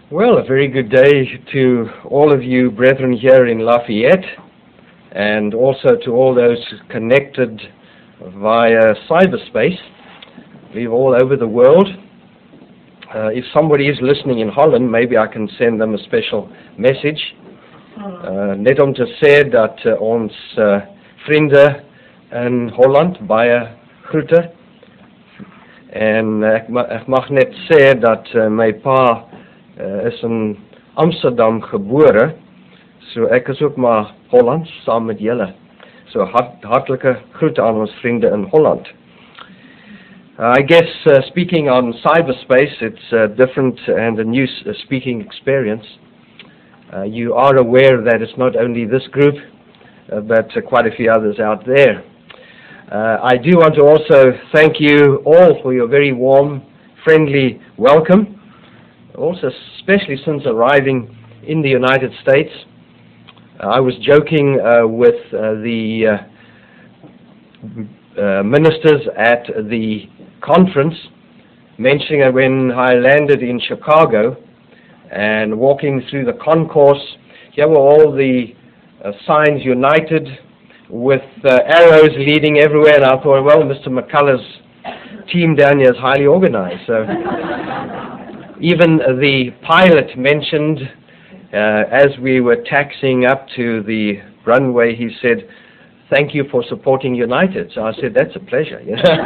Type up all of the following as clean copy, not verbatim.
Well, a very good day to all of you brethren here in Lafayette, and also to all those connected via cyberspace. We're all over the world. If somebody is listening in Holland, maybe I can send them a special message. Net om te sê dat ons vriende in Holland baie groete. En ek mag net sê dat my pa is in Amsterdam gebore, so ek is ook maar Hollands saam met julle. So hartlike groete aan ons vriende in Holland. I guess speaking on cyberspace, it's different and a new speaking experience. You are aware that it's not only this group, but quite a few others out there. I do want to also thank you all for your very warm, friendly welcome. Also, especially since arriving in the United States. I was joking with the ministers at the conference, mentioning that when I landed in Chicago and walking through the concourse, here were all the signs united with arrows leading everywhere, and I thought, well, Mr. McCullough's team down here is highly organized. So even the pilot mentioned, as we were taxiing up to the runway, he said, "Thank you for supporting United." So I said, "That's a pleasure."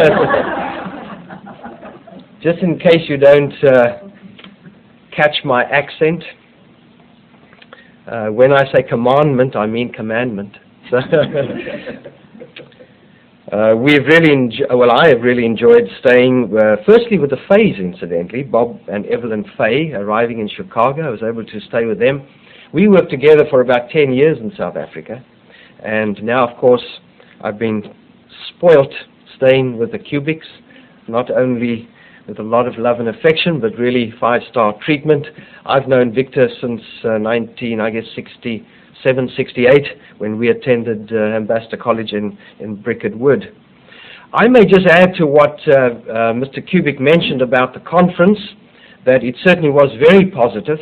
Just in case you don't catch my accent, when I say commandment, I mean commandment. I have really enjoyed staying, firstly with the Fays, incidentally, Bob and Evelyn Fay, arriving in Chicago. I was able to stay with them. We worked together for about 10 years in South Africa, and now, of course, I've been spoilt staying with the Cubics, not only with a lot of love and affection, but really five-star treatment. I've known Victor since 1967, 68, when we attended Ambassador College in Bricket Wood. I may just add to what Mr. Kubik mentioned about the conference, that it certainly was very positive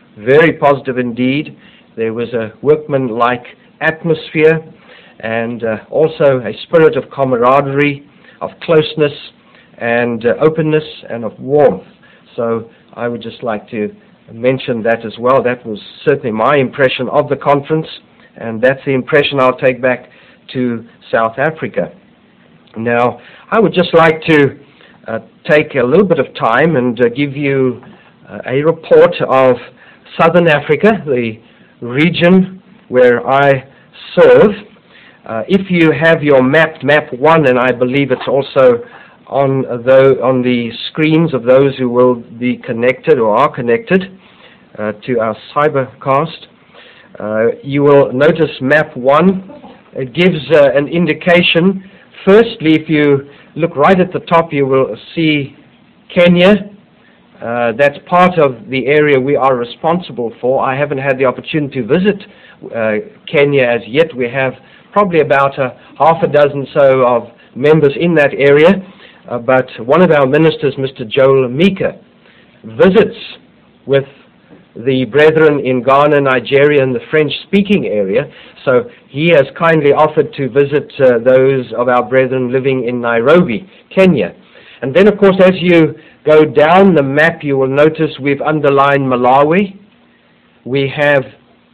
indeed. There was a workman-like atmosphere, and also a spirit of camaraderie, of closeness, and openness, and of warmth. So I would just like to mention that as well. That was certainly my impression of the conference, and that's the impression I'll take back to South Africa. Now, I would just like to take a little bit of time and give you a report of Southern Africa, the region where I serve. If you have your map 1, and I believe it's also on the screens of those who will be connected or are connected to our cybercast, you will notice map 1. It gives an indication. Firstly, if you look right at the top, you will see Kenya. That's part of the area we are responsible for. I haven't had the opportunity to visit Kenya as yet. We have probably about half a dozen so of members in that area. But one of our ministers, Mr. Joel Mika, visits with the brethren in Ghana, Nigeria, and the French-speaking area. So he has kindly offered to visit those of our brethren living in Nairobi, Kenya. And then, of course, as you go down the map, you will notice we've underlined Malawi. We have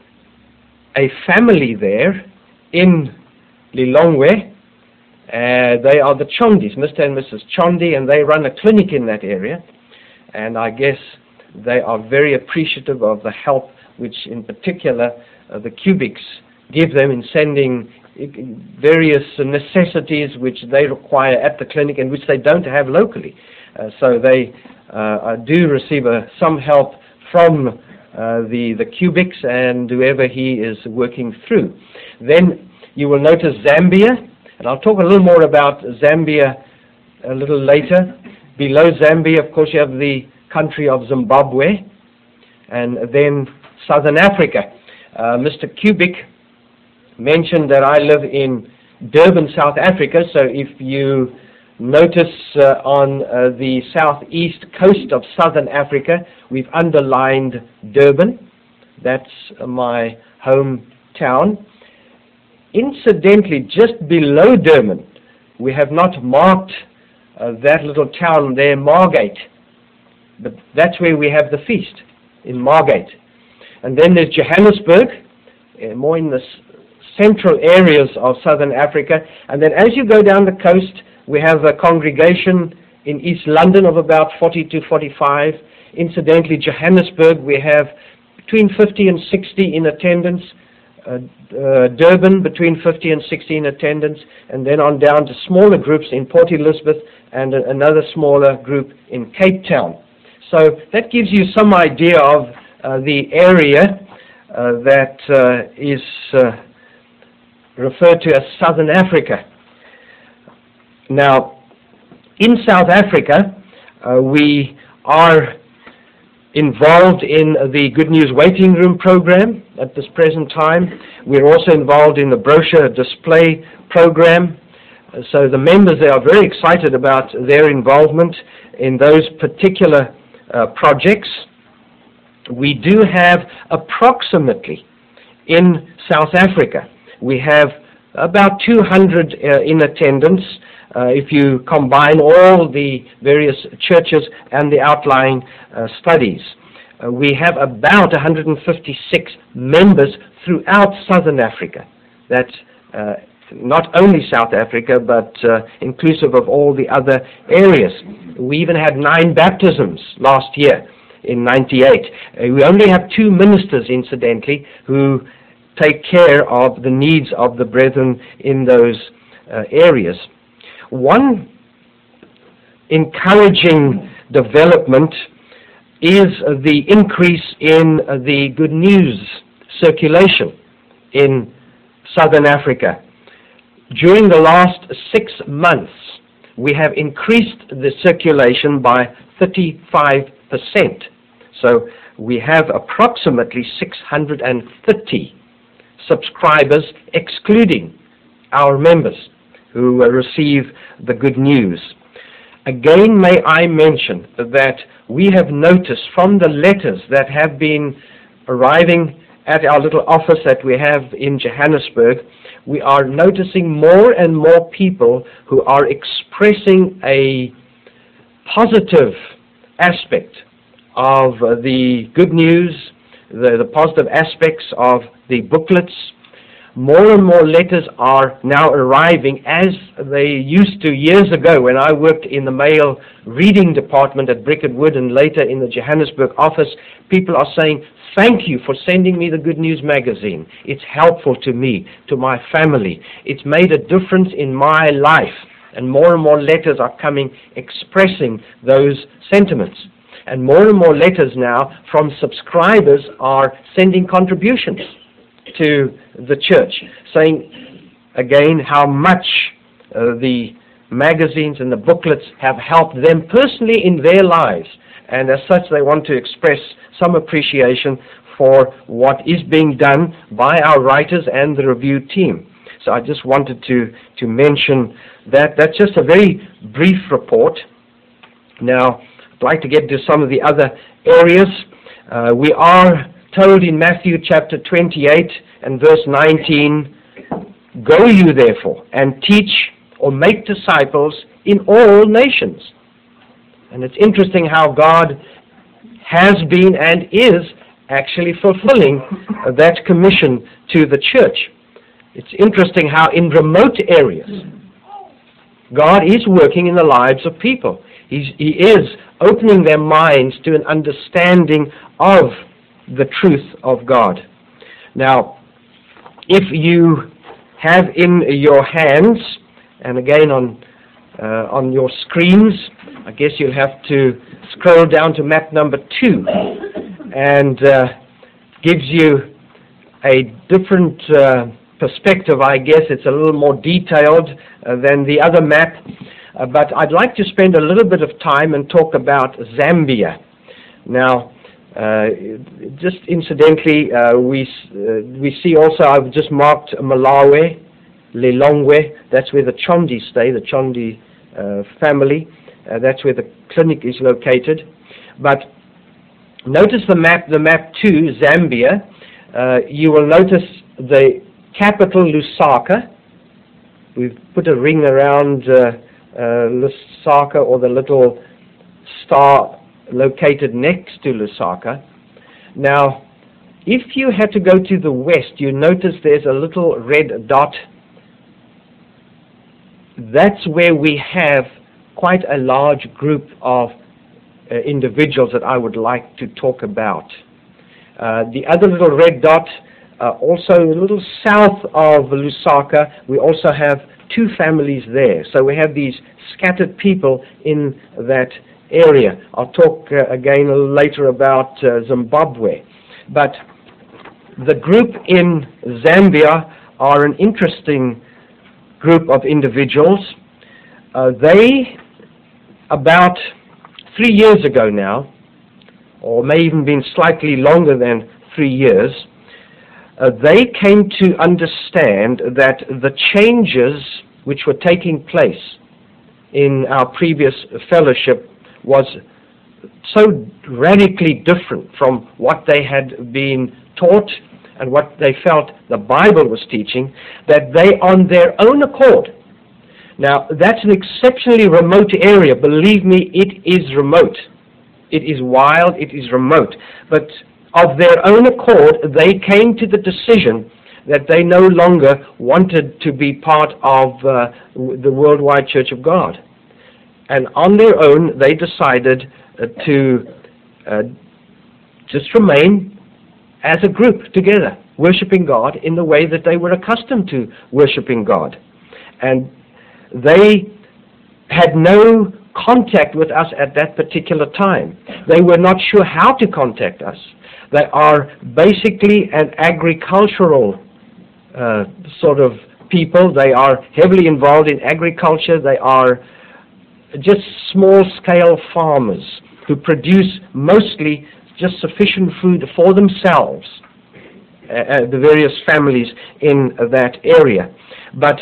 a family there in Lilongwe. They are the Chondis, Mr. and Mrs. Chondi, and they run a clinic in that area. And I guess they are very appreciative of the help which, in particular, the Cubics give them in sending various necessities which they require at the clinic and which they don't have locally. So they do receive some help from the Cubics and whoever he is working through. Then you will notice Zambia. And I'll talk a little more about Zambia a little later. Below Zambia, of course, you have the country of Zimbabwe, and then Southern Africa. Mr. Kubik mentioned that I live in Durban, South Africa, so if you notice on the southeast coast of southern Africa, we've underlined Durban. That's my hometown. Incidentally, just below Durban, we have not marked that little town there, Margate. But that's where we have the feast, in Margate. And then there's Johannesburg, more in the central areas of southern Africa. And then as you go down the coast, we have a congregation in East London of about 40 to 45. Incidentally, Johannesburg, we have between 50 and 60 in attendance. Durban, between 50 and 60 in attendance. And then on down to smaller groups in Port Elizabeth and another smaller group in Cape Town. So that gives you some idea of the area that is referred to as Southern Africa. Now, in South Africa, we are involved in the Good News Waiting Room program at this present time. We're also involved in the brochure display program. So the members there are very excited about their involvement in those particular projects. We do have approximately in South Africa, we have about 200 in attendance if you combine all the various churches and the outlying studies. We have about 156 members throughout Southern Africa. That's not only South Africa, but inclusive of all the other areas. We even had 9 baptisms last year in 98. We only have 2 ministers, incidentally, who take care of the needs of the brethren in those areas. One encouraging development is the increase in the good news circulation in Southern Africa. During the last 6 months, we have increased the circulation by 35%. So we have approximately 630 subscribers, excluding our members who receive the good news. Again, may I mention that we have noticed from the letters that have been arriving at our little office that we have in Johannesburg, we are noticing more and more people who are expressing a positive aspect of the good news, the positive aspects of the booklets. More and more letters are now arriving, as they used to years ago when I worked in the mail reading department at Bricket Wood and later in the Johannesburg office. People are saying, "Thank you for sending me the Good News magazine. It's helpful to me, to my family. It's made a difference in my life." And more letters are coming expressing those sentiments. And more letters now from subscribers are sending contributions to the church, saying again how much the magazines and the booklets have helped them personally in their lives, and as such they want to express some appreciation for what is being done by our writers and the review team. So I just wanted to mention that. That's just a very brief report. Now I'd like to get to some of the other areas. We are told in Matthew chapter 28 and verse 19, "Go you therefore and teach or make disciples in all nations." And it's interesting how God has been and is actually fulfilling that commission to the church. It's interesting how in remote areas God is working in the lives of people. He is opening their minds to an understanding of the truth of God. Now, if you have in your hands, and again on your screens, I guess you'll have to scroll down to map number 2, and gives you a different perspective. I guess it's a little more detailed than the other map, but I'd like to spend a little bit of time and talk about Zambia. Now, just incidentally, we see also, I've just marked Malawi, Lilongwe. That's where the Chondi stay, the Chondi family. That's where the clinic is located. But notice the map 2, Zambia. You will notice the capital, Lusaka. We've put a ring around Lusaka, or the little star located next to Lusaka. Now, if you had to go to the west, you notice there's a little red dot. That's where we have quite a large group of individuals that I would like to talk about. The other little red dot, also a little south of Lusaka, we also have 2 families there. So we have these scattered people in that area. I'll talk again a little later about Zimbabwe. But the group in Zambia are an interesting group of individuals. They, about 3 years ago now, or may even been slightly longer than 3 years, they came to understand that the changes which were taking place in our previous fellowship was so radically different from what they had been taught and what they felt the Bible was teaching, that they, on their own accord, now that's an exceptionally remote area, believe me, it is remote. It is wild, it is remote. But of their own accord, they came to the decision that they no longer wanted to be part of the Worldwide Church of God. And on their own, they decided to just remain as a group together, worshiping God in the way that they were accustomed to worshiping God. And they had no contact with us at that particular time. They were not sure how to contact us. They are basically an agricultural sort of people. They are heavily involved in agriculture. They are just small-scale farmers who produce mostly just sufficient food for themselves, the various families in that area. But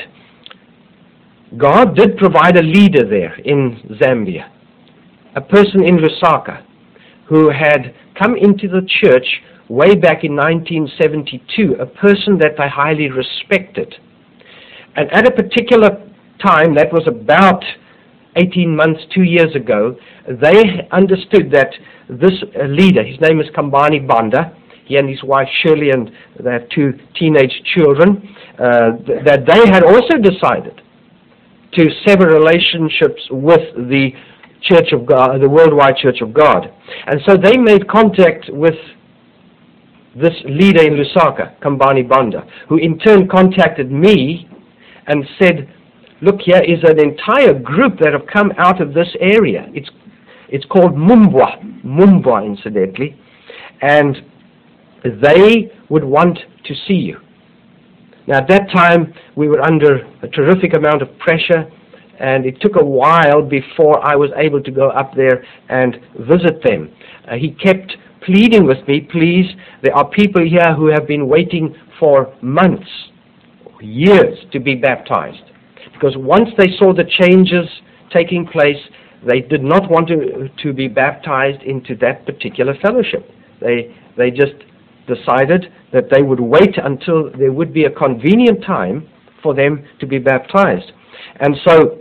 God did provide a leader there in Zambia, a person in Lusaka, who had come into the church way back in 1972, a person that I highly respected. And at a particular time, that was about 18 months, 2 years ago, they understood that this leader, his name is Kambani Banda, he and his wife Shirley and their 2 teenage children, that they had also decided to sever relationships with the Church of God, the Worldwide Church of God. And so they made contact with this leader in Lusaka, Kambani Banda, who in turn contacted me and said, look, here is an entire group that have come out of this area. It's called Mumbwa incidentally, and they would want to see you. Now at that time we were under a terrific amount of pressure, and it took a while before I was able to go up there and visit them. He kept pleading with me, please, there are people here who have been waiting for months, years to be baptized. Because once they saw the changes taking place, they did not want to be baptized into that particular fellowship. They just decided that they would wait until there would be a convenient time for them to be baptized. And so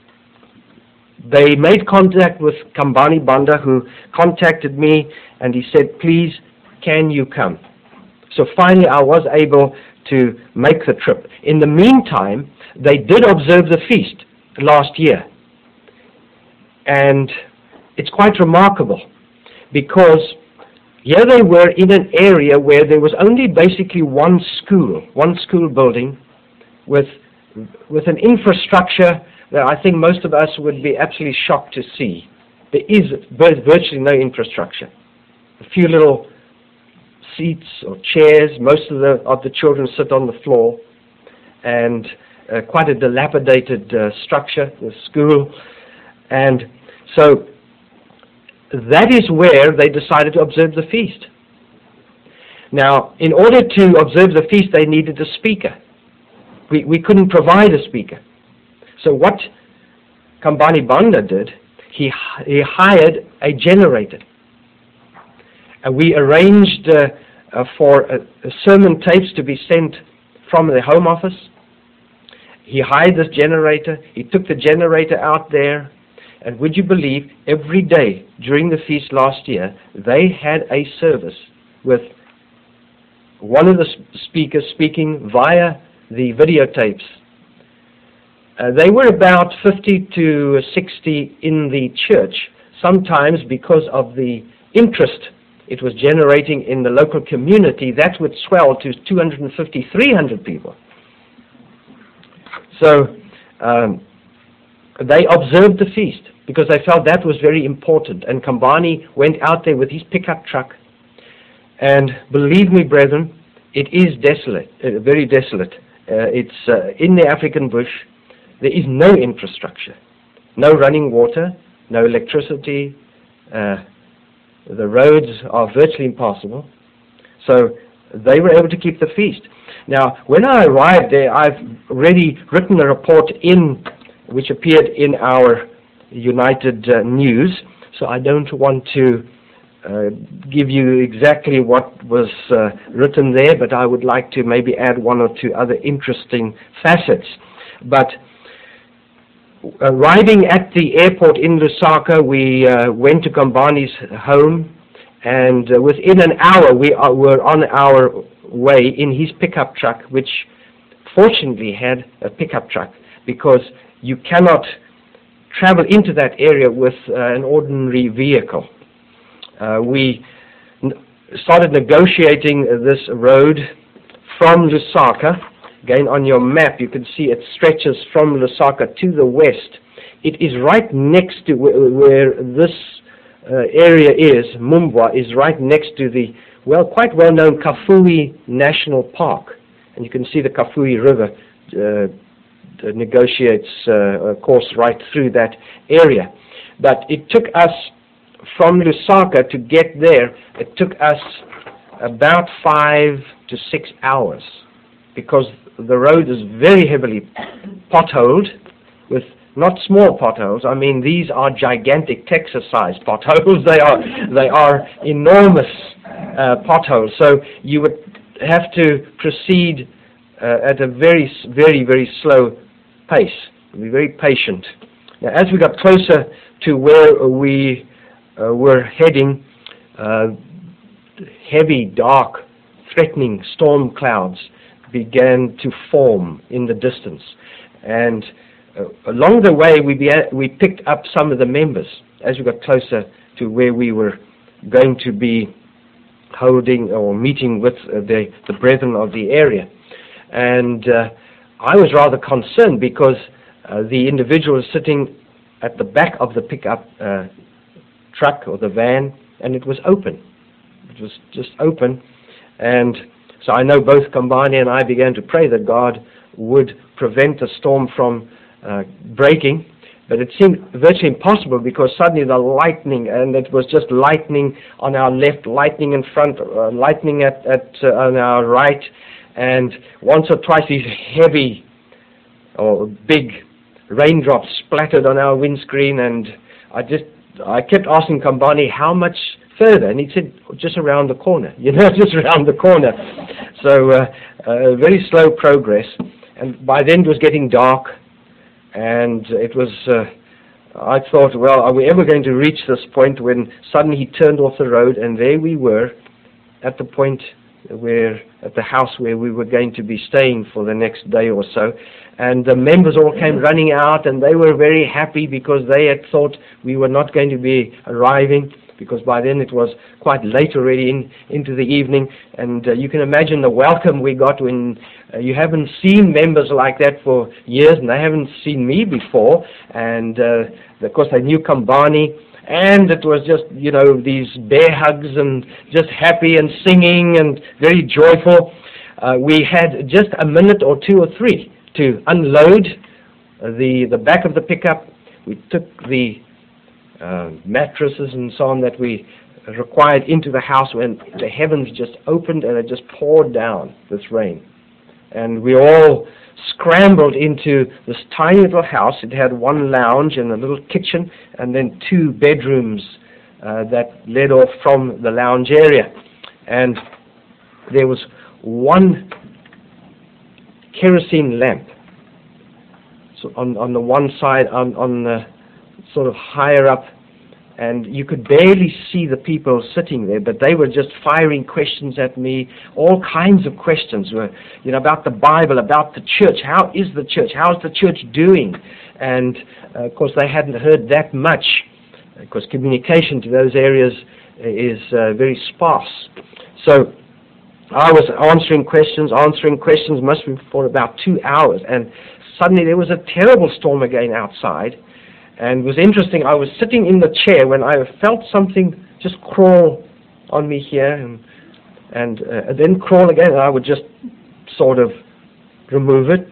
they made contact with Kambani Banda, who contacted me, and he said, please, can you come? So finally I was able to make the trip. In the meantime, they did observe the feast last year. And it's quite remarkable, because here they were in an area where there was only basically one school building with an infrastructure that I think most of us would be absolutely shocked to see. There is virtually no infrastructure. A few little seats or chairs. Most of the children sit on the floor, and quite a dilapidated structure, the school. And so that is where they decided to observe the feast. Now, in order to observe the feast, they needed a speaker. We couldn't provide a speaker. So what Kambani Banda did, he hired a generator. And we arranged for sermon tapes to be sent from the Home Office. He hired this generator. He took the generator out there. And would you believe, every day during the feast last year, they had a service with one of the speakers speaking via the videotapes. They were about 50 to 60 in the church, sometimes because of the interest it was generating in the local community. That would swell to 250, 300 people. So they observed the feast because they felt that was very important. And Kambani went out there with his pickup truck. And believe me, brethren, it is desolate, very desolate. It's in the African bush. There is no infrastructure, no running water, no electricity. The roads are virtually impassable. So they were able to keep the feast. Now, when I arrived there, I've already written a report which appeared in our United News, so I don't want to give you exactly what was written there, but I would like to maybe add one or two other interesting facets. But arriving at the airport in Lusaka, we went to Kambani's home, and within an hour we were on our way in his pickup truck, which fortunately had a pickup truck, because you cannot travel into that area with an ordinary vehicle. We started negotiating this road from Lusaka. Again, on your map, you can see it stretches from Lusaka to the west. It is right next to where this area is. Mumbwa is right next to the quite well-known Kafue National Park. And you can see the Kafue River negotiates a course right through that area. But it took us, from Lusaka to get there, it took us about 5 to 6 hours, because the road is very heavily potholed, with not small potholes. I mean, these are gigantic Texas-sized potholes. They are enormous potholes. So you would have to proceed at a very, very, very slow pace. Be very patient. Now, as we got closer to where we were heading, heavy, dark, threatening storm clouds began to form in the distance. And along the way, we picked up some of the members as we got closer to where we were going to be holding or meeting with the brethren of the area. And I was rather concerned because the individual was sitting at the back of the pickup truck or the van, and it was open. It was just open. And so I know both Kambani and I began to pray that God would prevent the storm from breaking, but it seemed virtually impossible because suddenly the lightning, and it was just lightning on our left, lightning in front, lightning on our right, and once or twice these heavy or big raindrops splattered on our windscreen, and I kept asking Kambani how much further, and he said just around the corner, just around the corner. So very slow progress, and by then it was getting dark, and it was, I thought, well, are we ever going to reach this point, when suddenly he turned off the road, and there we were at the point at the house where we were going to be staying for the next day or so. And the members all came running out, and they were very happy because they had thought we were not going to be arriving, because by then it was quite late already into the evening. And you can imagine the welcome we got when you haven't seen members like that for years, and they haven't seen me before. And of course they knew Kambani, and it was just, these bear hugs and just happy and singing and very joyful. We had just a minute or two or three to unload the back of the pickup. We took the mattresses and so on that we required into the house, when the heavens just opened and it just poured down this rain. And we all scrambled into this tiny little house. It had one lounge and a little kitchen, and then 2 bedrooms that led off from the lounge area. And there was one kerosene lamp. So on the one side, on the sort of higher up, and you could barely see the people sitting there, but they were just firing questions at me, all kinds of questions, about the Bible, about the church. How is the church? How is the church doing? And of course, they hadn't heard that much, because communication to those areas is very sparse. So I was answering questions, must be for about 2 hours, and suddenly there was a terrible storm again outside. And it was interesting, I was sitting in the chair when I felt something just crawl on me here and then crawl again, and I would just sort of remove it,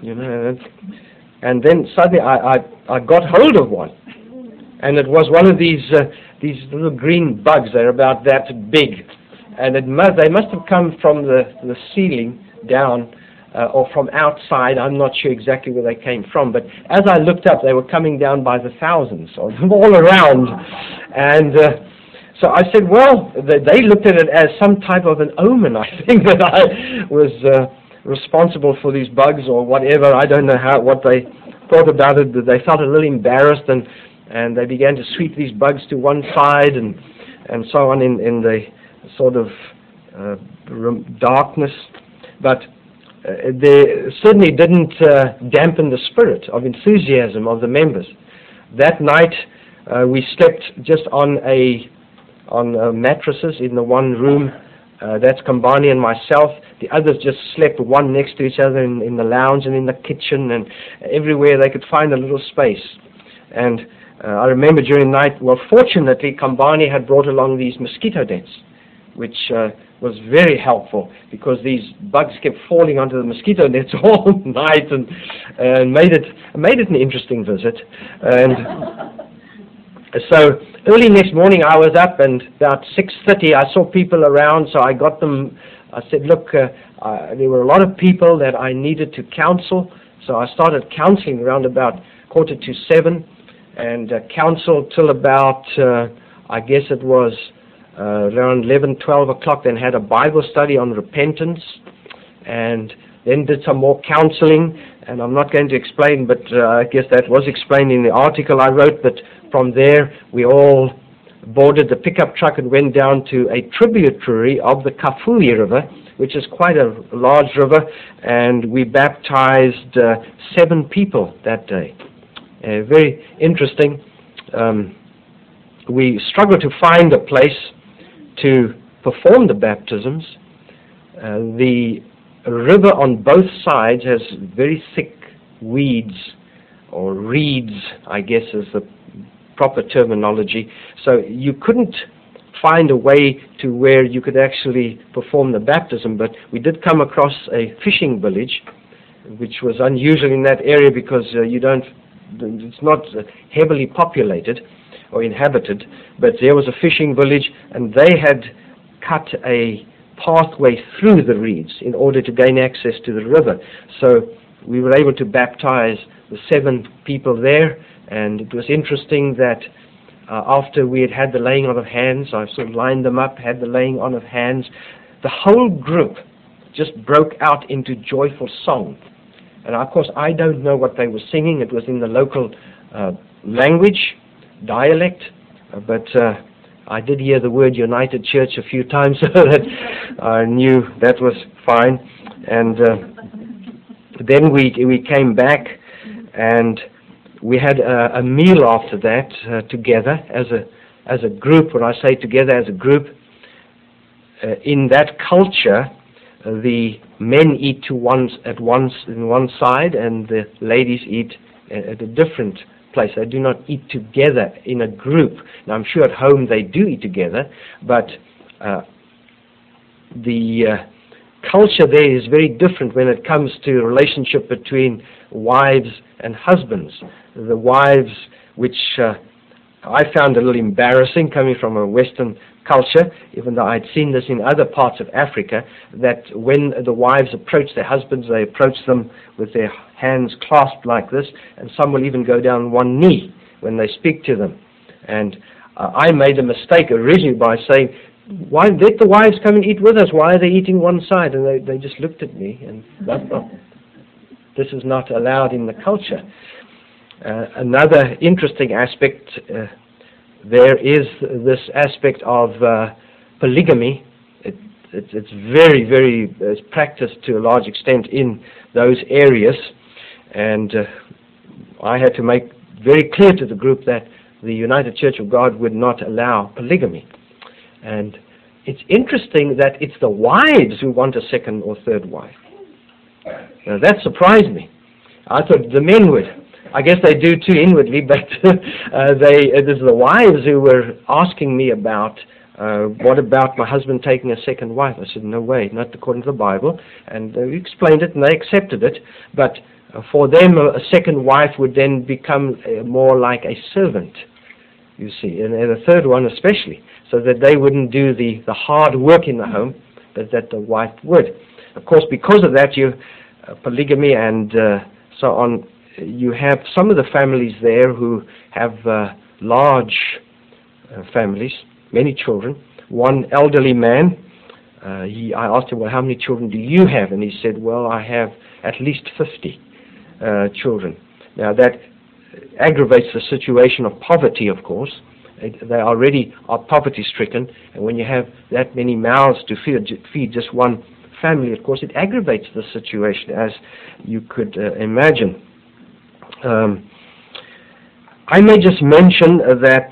and then suddenly I got hold of one, and it was one of these little green bugs. They're about that big, and they must have come from the ceiling down, or from outside. I'm not sure exactly where they came from, but as I looked up, they were coming down by the thousands, or all around. And so I said, well, they looked at it as some type of an omen, I think, that I was responsible for these bugs or whatever. I don't know what they thought about it, but they felt a little embarrassed, and they began to sweep these bugs to one side and so on in the sort of darkness. But they certainly didn't dampen the spirit of enthusiasm of the members. That night we slept just on mattresses in the one room. That's Kambani and myself. The others just slept one next to each other in the lounge and in the kitchen and everywhere they could find a little space. And I remember during the night, well, fortunately, Kambani had brought along these mosquito nets, which was very helpful, because these bugs kept falling onto the mosquito nets all night, and made it an interesting visit. And so early next morning I was up, and about 6:30 I saw people around, so I got them. I said, look, there were a lot of people that I needed to counsel, so I started counseling around about 6:45, and counseled till about, I guess it was around 11, 12 o'clock, then had a Bible study on repentance, and then did some more counseling, and I'm not going to explain, but I guess that was explained in the article I wrote. But from there we all boarded the pickup truck and went down to a tributary of the Kafue River, which is quite a large river, and we baptized 7 people that day. Very interesting. We struggled to find a place to perform the baptisms. The river on both sides has very thick weeds, or reeds, I guess is the proper terminology. So you couldn't find a way to where you could actually perform the baptism, but we did come across a fishing village, which was unusual in that area because it's not heavily populated or inhabited, but there was a fishing village, and they had cut a pathway through the reeds in order to gain access to the river. So we were able to baptize the 7 people there, and it was interesting that after we had had the laying on of hands, I sort of lined them up, had the laying on of hands, the whole group just broke out into joyful song. And of course I don't know what they were singing. It was in the local language, dialect, but I did hear the word United Church a few times, so that I knew that was fine. And then we came back, and we had a meal after that together as a group. When I say together as a group, in that culture, the men eat at once in one side, and the ladies eat at a different place. They do not eat together in a group. Now, I'm sure at home they do eat together, but the culture there is very different when it comes to relationship between wives and husbands. The wives, which I found a little embarrassing coming from a Western culture, even though I'd seen this in other parts of Africa, that when the wives approach their husbands, they approach them with their hands clasped like this, and some will even go down one knee when they speak to them. And I made a mistake originally by saying, "Why let the wives come and eat with us? Why are they eating one side?" And they just looked at me, and this is not allowed in the culture. Another interesting aspect, there is this aspect of polygamy. It's very, very it's practiced to a large extent in those areas, and I had to make very clear to the group that the United Church of God would not allow polygamy. And it's interesting that it's the wives who want a second or third wife. Now, that surprised me. I thought the men would. I guess they do too inwardly, but it was the wives who were asking me about, what about my husband taking a second wife? I said, no way, not according to the Bible. And we explained it, and they accepted it. But for them, a second wife would then become more like a servant, you see, and a third one especially, so that they wouldn't do the hard work in the home, but that the wife would. Of course, because of that, polygamy and so on, you have some of the families there who have large families, many children. One elderly man, I asked him, well, how many children do you have? And he said, well, I have at least 50 children. Now that aggravates the situation of poverty, of course. They already are poverty-stricken, and when you have that many mouths to feed just one family, of course, it aggravates the situation, as you could imagine. I may just mention that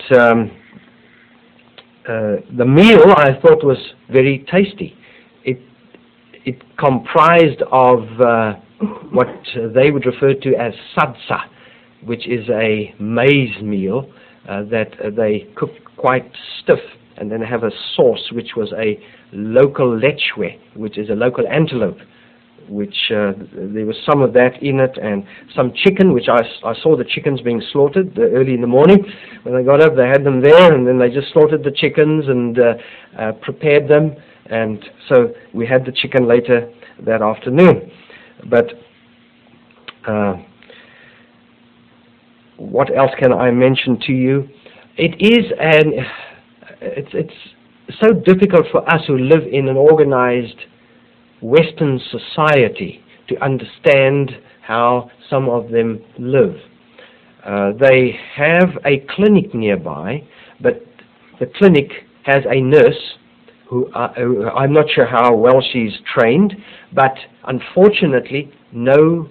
the meal I thought was very tasty. It comprised of what they would refer to as sadza, which is a maize meal that they cook quite stiff, and then have a sauce which was a local lechwe, which is a local antelope, which there was some of that in it, and some chicken, which I saw the chickens being slaughtered early in the morning. When they got up, they had them there, and then they just slaughtered the chickens and prepared them, and so we had the chicken later that afternoon. But what else can I mention to you? It's so difficult for us who live in an organized Western society to understand how some of them live. They have a clinic nearby, but the clinic has a nurse who I'm not sure how well she's trained, but unfortunately no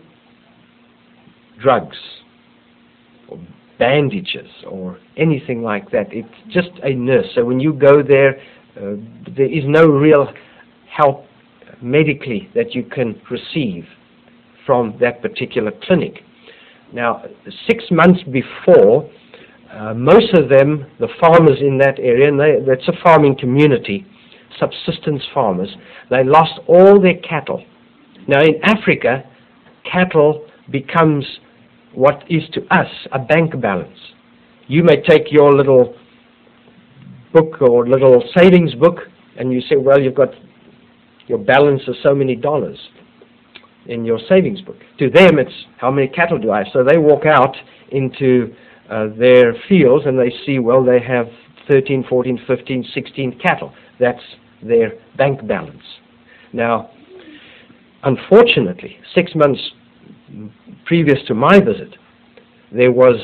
drugs or bandages or anything like that. It's just a nurse. So when you go there, there is no real help medically that you can receive from that particular clinic. Now, 6 months before, most of them, the farmers in that area, and that's a farming community, subsistence farmers, they lost all their cattle. Now, in Africa, cattle becomes what is to us a bank balance. You may take your little book or little savings book, and you say, well, you've got your balance of so many dollars in your savings book. To them, it's how many cattle do I have? So they walk out into their fields and they see, well, they have 13, 14, 15, 16 cattle. That's their bank balance. Now, unfortunately, 6 months previous to my visit, there was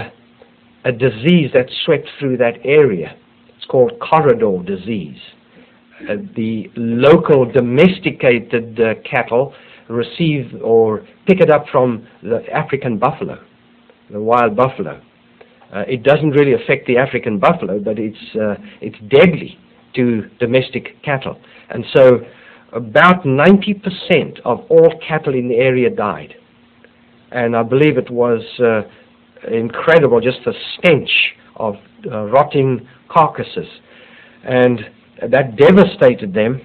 a disease that swept through that area. It's called corridor disease. The local domesticated cattle receive or pick it up from the African buffalo, the wild buffalo. It doesn't really affect the African buffalo, but it's deadly to domestic cattle. And so about 90% of all cattle in the area died. And I believe it was incredible, just the stench of rotting carcasses. And that devastated them.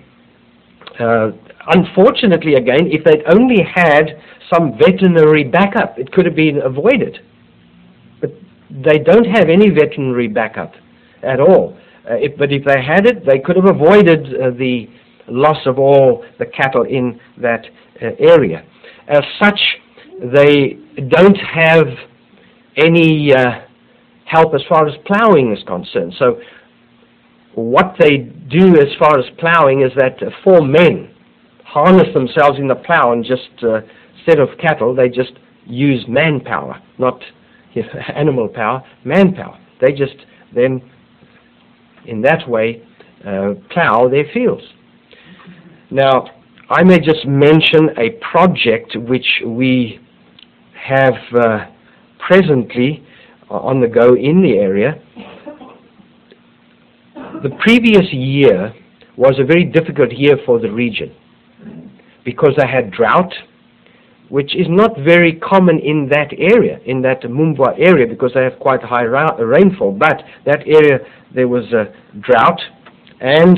Unfortunately, again, if they'd only had some veterinary backup, it could have been avoided. But they don't have any veterinary backup at all. But if they had it, they could have avoided the loss of all the cattle in that area. As such, they don't have any help as far as plowing is concerned. So what they do as far as plowing is that 4 men harness themselves in the plow and just, instead of cattle, they just use manpower, not animal power, manpower. They just then, in that way, plow their fields. Now, I may just mention a project which we have presently on the go in the area. The previous year was a very difficult year for the region because they had drought, which is not very common in that area, in that Mumbwa area, because they have quite high rainfall. But that area, there was a drought, and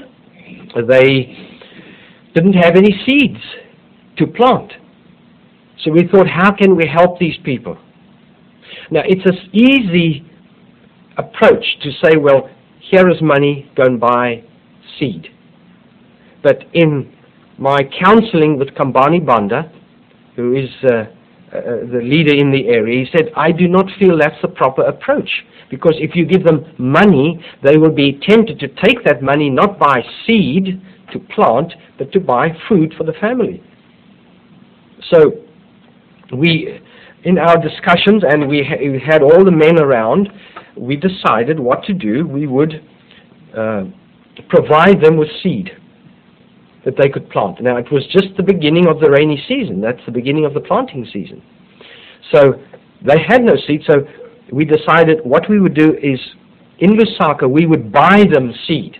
they didn't have any seeds to plant. So we thought, how can we help these people? Now, it's an easy approach to say, well, here is money, go and buy seed. But in my counseling with Kambani Banda, who is the leader in the area, he said, I do not feel that's the proper approach, because if you give them money, they will be tempted to take that money, not buy seed to plant, but to buy food for the family. So we, in our discussions, and we had all the men around, we decided what to do. We would provide them with seed that they could plant. Now, it was just the beginning of the rainy season. That's the beginning of the planting season. So they had no seed, so we decided what we would do is, in Lusaka, we would buy them seed.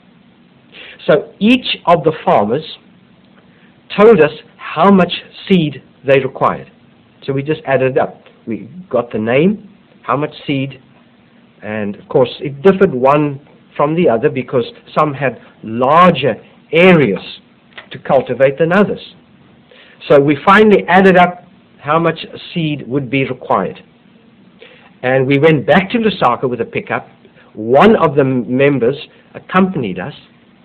So each of the farmers told us how much seed they required. So we just added it up. We got the name, how much seed, and of course it differed one from the other because some had larger areas to cultivate than others. So we finally added up how much seed would be required. And we went back to Lusaka with a pickup. One of the members accompanied us,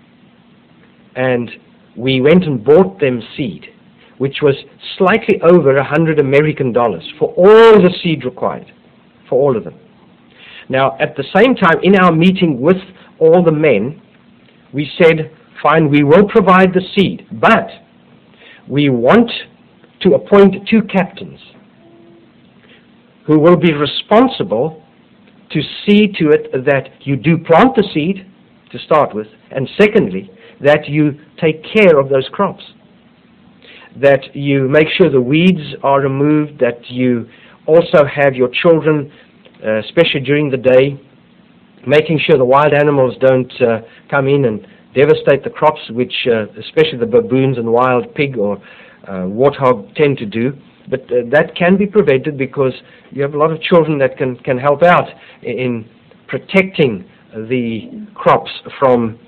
and we went and bought them seed, which was slightly over $100 American for all the seed required, for all of them. Now, at the same time, in our meeting with all the men, we said, fine, we will provide the seed, but we want to appoint 2 captains who will be responsible to see to it that you do plant the seed to start with, and secondly, that you take care of those crops, that you make sure the weeds are removed, that you also have your children, especially during the day, making sure the wild animals don't come in and devastate the crops, which especially the baboons and wild pig or warthog tend to do. But that can be prevented because you have a lot of children that can help out in protecting the crops from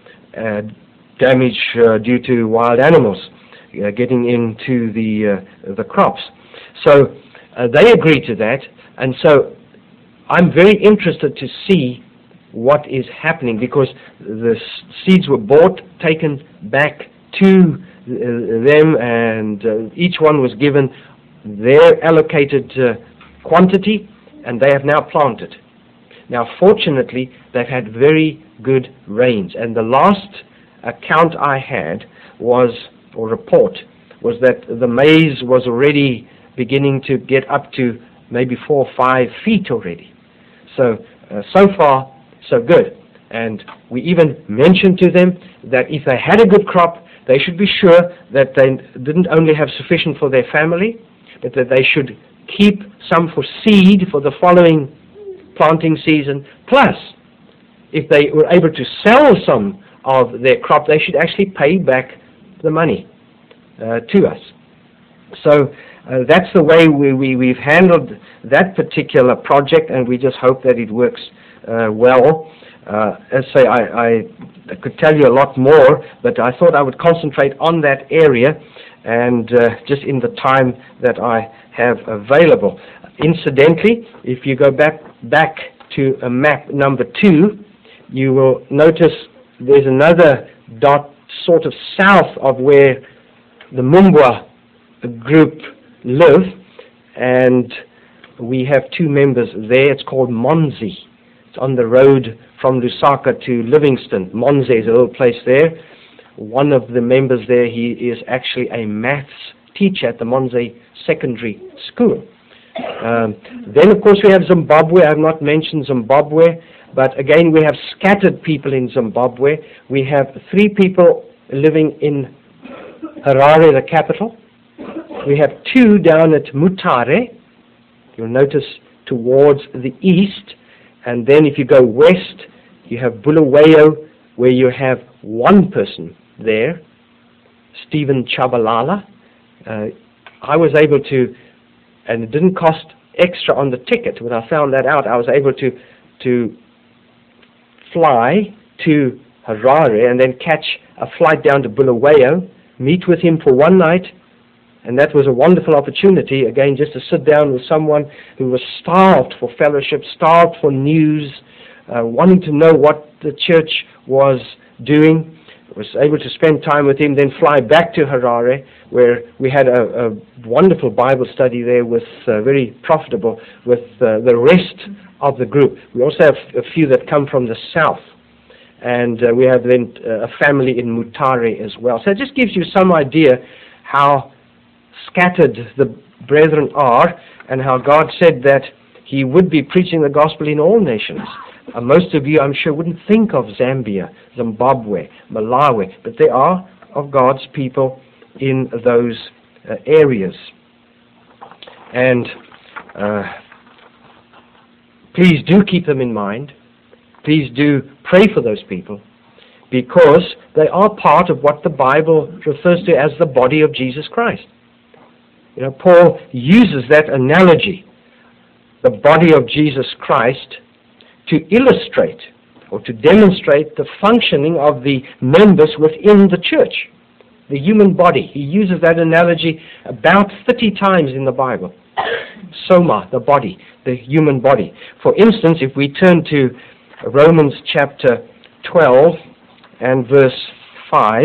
damage due to wild animals getting into the crops. So they agreed to that, and so I'm very interested to see what is happening, because the seeds were bought, taken back to them, and each one was given their allocated quantity, and they have now planted. Now, fortunately, they've had very good rains, and the last account I had was, or report, was that the maize was already beginning to get up to maybe 4 or 5 feet already. So, so far, so good. And we even mentioned to them that if they had a good crop, they should be sure that they didn't only have sufficient for their family, but that they should keep some for seed for the following planting season. Plus, if they were able to sell some of their crop, they should actually pay back the money to us. So that's the way we've handled that particular project, and we just hope that it works well. As I say, I could tell you a lot more, but I thought I would concentrate on that area and just in the time that I have available. Incidentally, if you go back back to map number 2, you will notice there's another dot sort of south of where the Mumbwa group live, and we have 2 members there. It's called Monzi. It's on the road from Lusaka to Livingston. Monzi is a little place there. One of the members there, he is actually a maths teacher at the Monzi Secondary School. Then, of course, we have Zimbabwe. I have not mentioned Zimbabwe, but again, we have scattered people in Zimbabwe. We have 3 people living in Harare, the capital. We have 2 down at Mutare. You'll notice towards the east. And then if you go west, you have Bulawayo, where you have 1 person there, Stephen Chabalala. I was able to, and it didn't cost extra on the ticket. When I found that out, I was able to fly to Harare and then catch a flight down to Bulawayo, meet with him for 1 night, and that was a wonderful opportunity, again, just to sit down with someone who was starved for fellowship, starved for news, wanting to know what the church was doing. I was able to spend time with him, then fly back to Harare, where we had a wonderful Bible study there, with very profitable, with the rest of the group. We also have a few that come from the south, and we have then a family in Mutare as well. So it just gives you some idea how scattered the brethren are, and how God said that He would be preaching the gospel in all nations. Most of you, I'm sure, wouldn't think of Zambia, Zimbabwe, Malawi, but they are of God's people in those areas. And please do keep them in mind. Please do pray for those people, because they are part of what the Bible refers to as the body of Jesus Christ. You know, Paul uses that analogy, the body of Jesus Christ, to illustrate or to demonstrate the functioning of the members within the church, the human body. He uses that analogy about 30 times in the Bible. Soma, the body, the human body. For instance, if we turn to Romans chapter 12 and verse 5,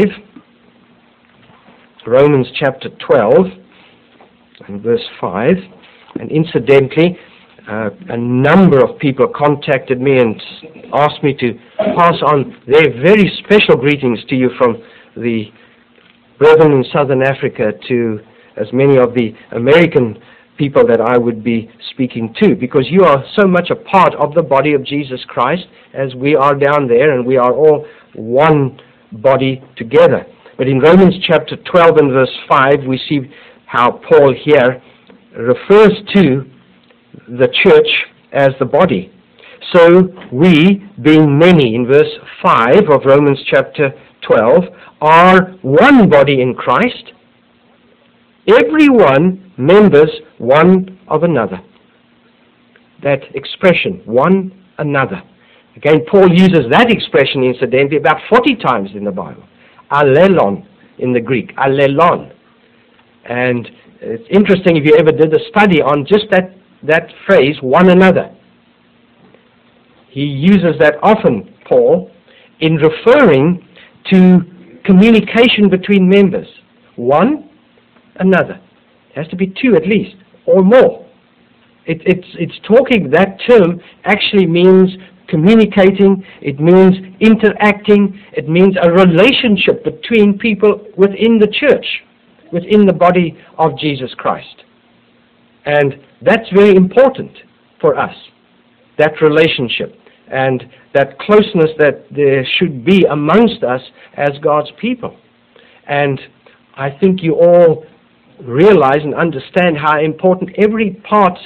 Romans chapter 12 and verse 5, and incidentally, a number of people contacted me and asked me to pass on their very special greetings to you from the brethren in Southern Africa, to as many of the American people that I would be speaking to, because you are so much a part of the body of Jesus Christ as we are down there, and we are all one body together. But in Romans chapter 12 and verse 5, we see how Paul here refers to the church as the body. So we, being many, in verse 5 of Romans chapter 12, are one body in Christ, everyone members one of another. That expression, one another. Again, Paul uses that expression, incidentally, about 40 times in the Bible. Allelon in the Greek, allelon. And it's interesting if you ever did a study on just that phrase, one another. He uses that often, Paul, in referring to communication between members. One another. It has to be 2 at least, or more. It's talking, that term actually means communicating, it means interacting, it means a relationship between people within the church, within the body of Jesus Christ. And that's very important for us, that relationship and that closeness that there should be amongst us as God's people. And I think you all realize and understand how important every part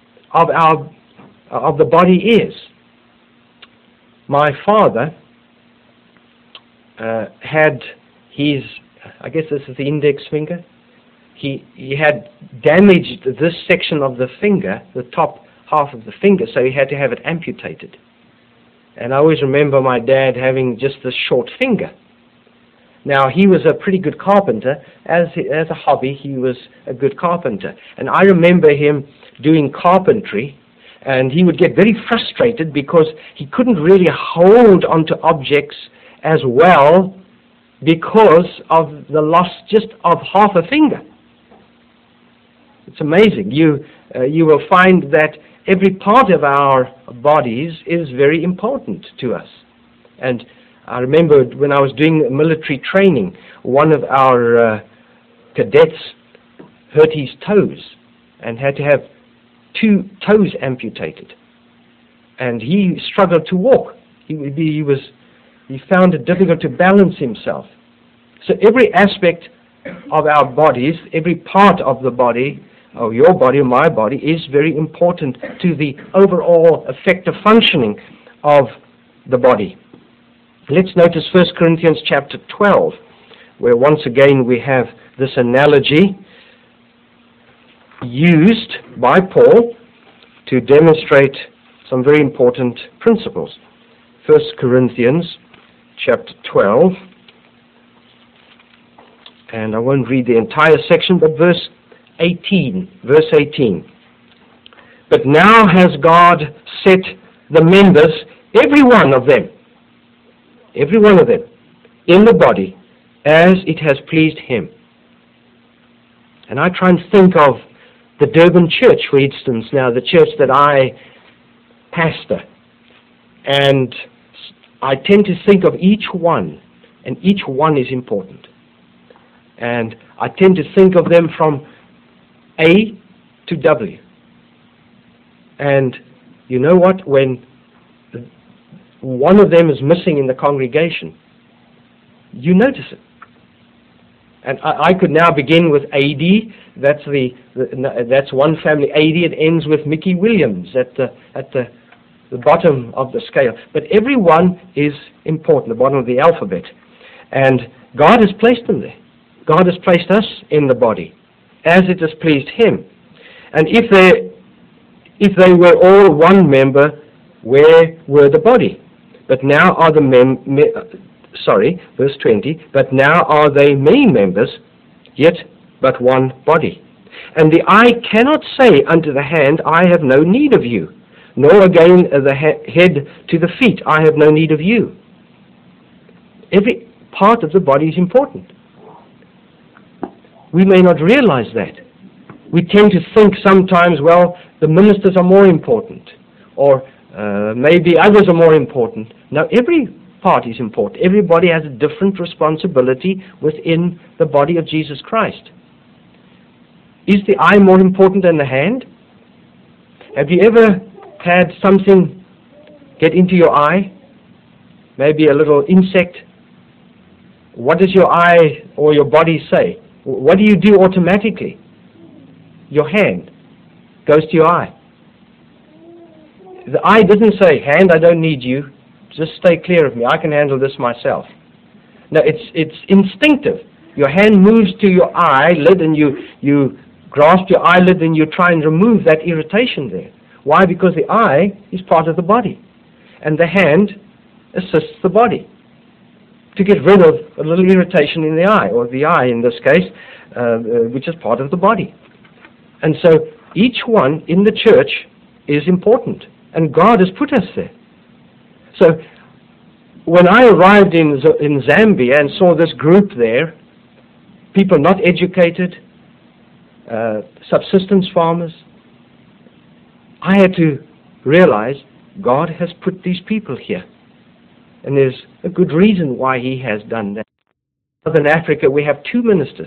of the body is. My father had his, I guess this is the index finger. He had damaged this section of the finger, the top half of the finger, so he had to have it amputated. And I always remember my dad having just this short finger. Now, he was a pretty good carpenter. As a hobby, he was a good carpenter. And I remember him doing carpentry, And he would get very frustrated because he couldn't really hold onto objects as well because of the loss just of half a finger. It's amazing. You will find that every part of our bodies is very important to us. And I remember when I was doing military training, one of our cadets hurt his toes and had to have 2 toes amputated. And he struggled to walk. He found it difficult to balance himself. So every aspect of our bodies, every part of the body, or your body or my body, is very important to the overall effective functioning of the body. Let's notice 1 Corinthians chapter 12, where once again we have this analogy used by Paul to demonstrate some very important principles. 1 Corinthians chapter 12, and I won't read the entire section, but verse 18. But now has God set the members, every one of them, in the body as it has pleased Him. And I try and think of the Durban church, for instance, now, the church that I pastor. And I tend to think of each one, and each one is important. And I tend to think of them from A to W. And you know what? When one of them is missing in the congregation, you notice it. And I could now begin with AD. That's one family. AD. It ends with Mickey Williams at the bottom of the scale. But every one is important, the bottom of the alphabet. And God has placed them there. God has placed us in the body as it has pleased Him. And if they were all one member, where were the body? But now are verse 20, but now are they many members, yet but one body. And the eye cannot say unto the hand, I have no need of you, nor again the head to the feet, I have no need of you. Every part of the body is important. We may not realize that. We tend to think sometimes, well, the ministers are more important, or maybe others are more important. Now, every part is important. Everybody has a different responsibility within the body of Jesus Christ. Is the eye more important than the hand? Have you ever had something get into your eye? Maybe a little insect. What does your eye or your body say? What do you do automatically? Your hand goes to your eye. The eye doesn't say, hand, I don't need you. Just stay clear of me. I can handle this myself. No, it's instinctive. Your hand moves to your eyelid and you grasp your eyelid and you try and remove that irritation there. Why? Because the eye is part of the body. And the hand assists the body to get rid of a little irritation in the eye, or the eye in this case, which is part of the body. And so each one in the church is important. And God has put us there. So when I arrived in Zambia and saw this group there, people not educated, subsistence farmers, I had to realize God has put these people here. And there's a good reason why He has done that. In Southern Africa, we have 2 ministers.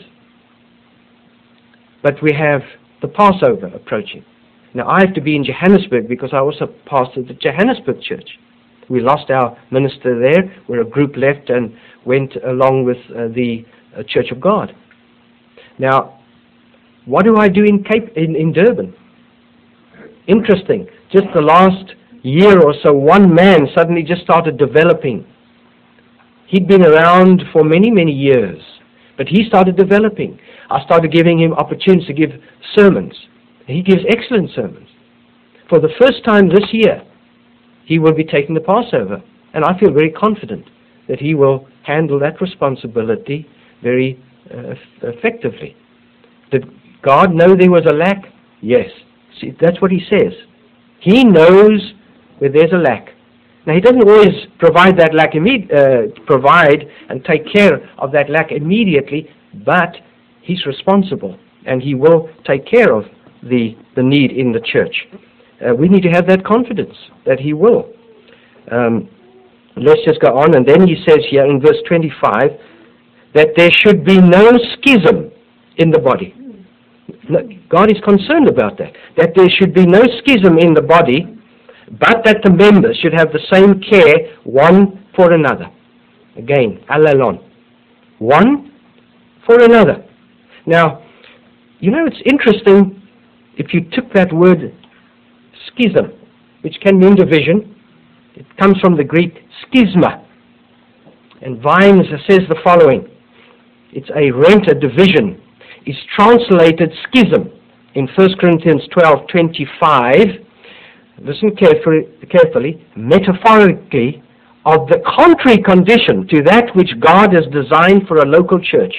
But we have the Passover approaching. Now, I have to be in Johannesburg because I also pastored the Johannesburg church. We lost our minister there, where a group left and went along with the Church of God. Now, what do I do in Durban? Interesting. Just the last year or so, one man suddenly just started developing. He'd been around for many, many years, but he started developing. I started giving him opportunities to give sermons. He gives excellent sermons. For the first time this year, he will be taking the Passover, and I feel very confident that he will handle that responsibility very effectively. Did God know there was a lack? Yes. See, that's what He says. He knows where there's a lack. Now, He doesn't always provide that lack provide and take care of that lack immediately, but He's responsible, and He will take care of the need in the church. We need to have that confidence that He will. Let's just go on, and then He says here in verse 25 that there should be no schism in the body. God is concerned about that there should be no schism in the body, but that the members should have the same care one for another. Again, alalon. One for another. Now, it's interesting if you took that word schism, which can mean division. It comes from the Greek schisma. And Vines says the following. It's a rent, a division. Is translated schism in 1 Corinthians 12:25. Listen carefully, metaphorically, of the contrary condition to that which God has designed for a local church.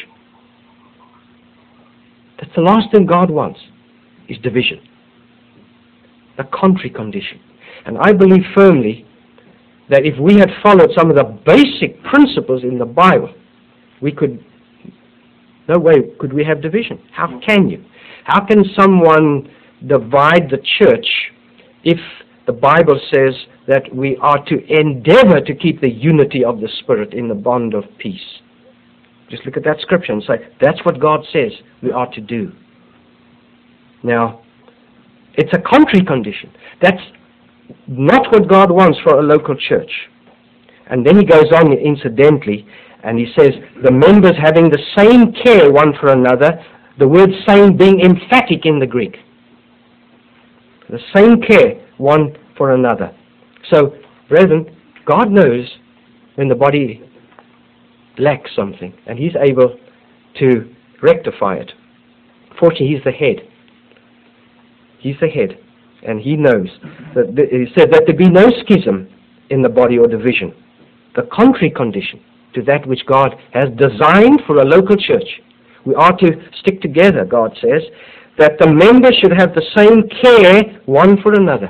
That's the last thing God wants, is division. The contrary condition. And I believe firmly that if we had followed some of the basic principles in the Bible, no way could we have division. How can you? How can someone divide the church if the Bible says that we are to endeavor to keep the unity of the Spirit in the bond of peace? Just look at that scripture and say, that's what God says we are to do. Now, it's a contrary condition. That's not what God wants for a local church. And then He goes on, incidentally, and He says, the members having the same care one for another, the word same being emphatic in the Greek. The same care one for another. So, brethren, God knows when the body lacks something, and He's able to rectify it. Fortunately, He's the head. He's the head, and He knows. He said that there be no schism in the body or division. The contrary condition to that which God has designed for a local church. We are to stick together, God says, that the members should have the same care one for another.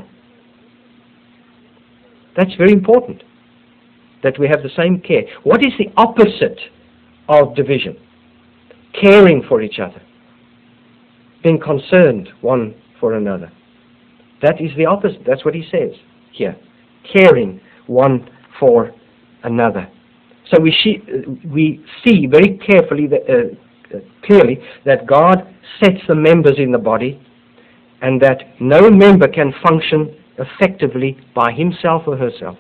That's very important, that we have the same care. What is the opposite of division? Caring for each other. Being concerned one for another. That is the opposite. That's what He says here. Caring one for another. So we see very carefully, clearly, that God sets the members in the body, and that no member can function effectively by himself or herself.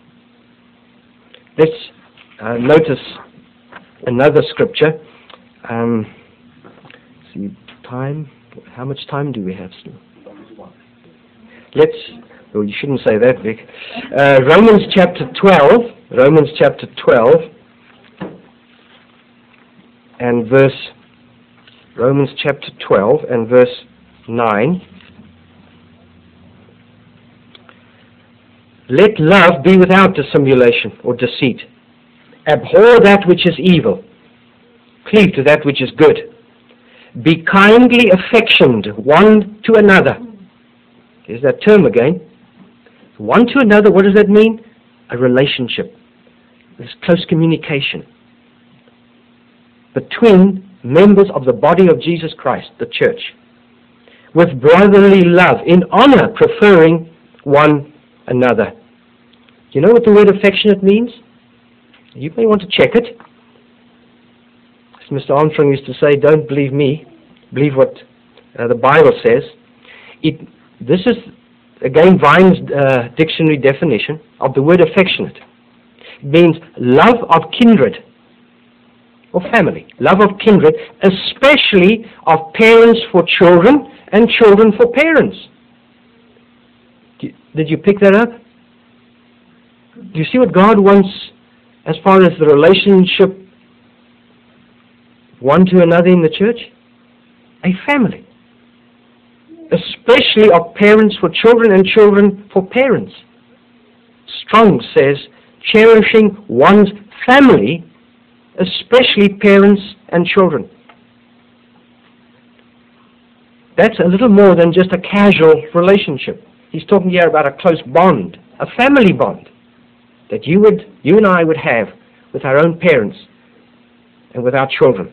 Let's notice another scripture. See, time. How much time do we have still? Well, you shouldn't say that, Vic. Romans chapter 12, and Romans chapter 12 and verse 9. Let love be without dissimulation or deceit. Abhor that which is evil. Cleave to that which is good. Be kindly affectioned one to another. There's that term again. One to another, what does that mean? A relationship. There's close communication between members of the body of Jesus Christ, the church, with brotherly love, in honor, preferring one another. You know what the word affectionate means? You may want to check it. As Mr. Armstrong used to say, don't believe me, believe what the Bible says. This is, again, Vine's dictionary definition of the word affectionate. It means love of kindred or family. Love of kindred, especially of parents for children and children for parents. Did you pick that up? Do you see what God wants as far as the relationship one to another in the church? A family. Especially of parents for children and children for parents. Strong says, cherishing one's family, especially parents and children. That's a little more than just a casual relationship. He's talking here about a close bond, a family bond, that you and I would have with our own parents and with our children.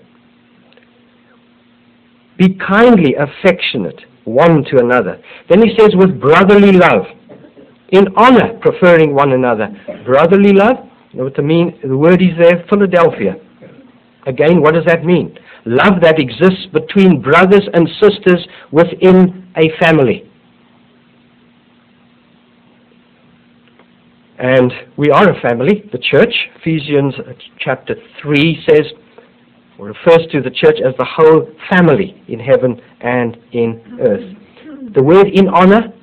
Be kindly affectionate one to another. Then he says, with brotherly love, in honor, preferring one another. Brotherly love, you know what the word is there, Philadelphia. Again, what does that mean? Love that exists between brothers and sisters within a family. And we are a family, the church. Ephesians chapter 3 says, or refers to the church as the whole family in heaven and in earth. The word in honor,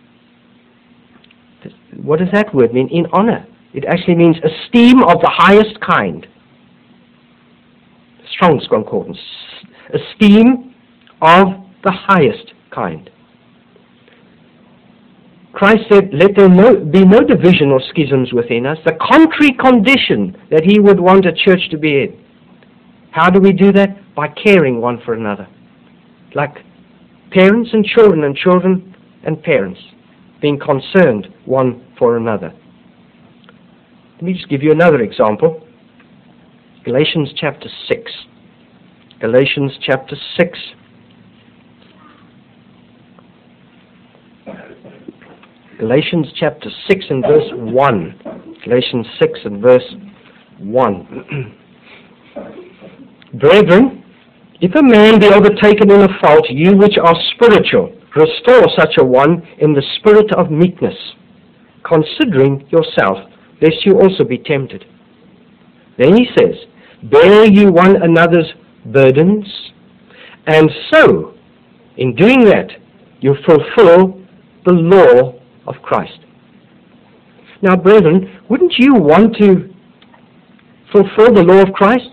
what does that word mean? In honor. It actually means esteem of the highest kind. Strong's Concordance. Esteem of the highest kind. Christ said, let there be no division or schisms within us, the contrary condition that he would want a church to be in. How do we do that? By caring one for another. Like parents and children and parents, being concerned one for another. Let me just give you another example. Galatians chapter 6. Galatians chapter 6. Galatians chapter 6 and verse 1. Galatians 6 and verse 1. Brethren, if a man be overtaken in a fault, you which are spiritual, restore such a one in the spirit of meekness, considering yourself, lest you also be tempted. Then he says, bear you one another's burdens, and so, in doing that, you fulfill the law of Christ. Now, brethren, wouldn't you want to fulfill the law of Christ?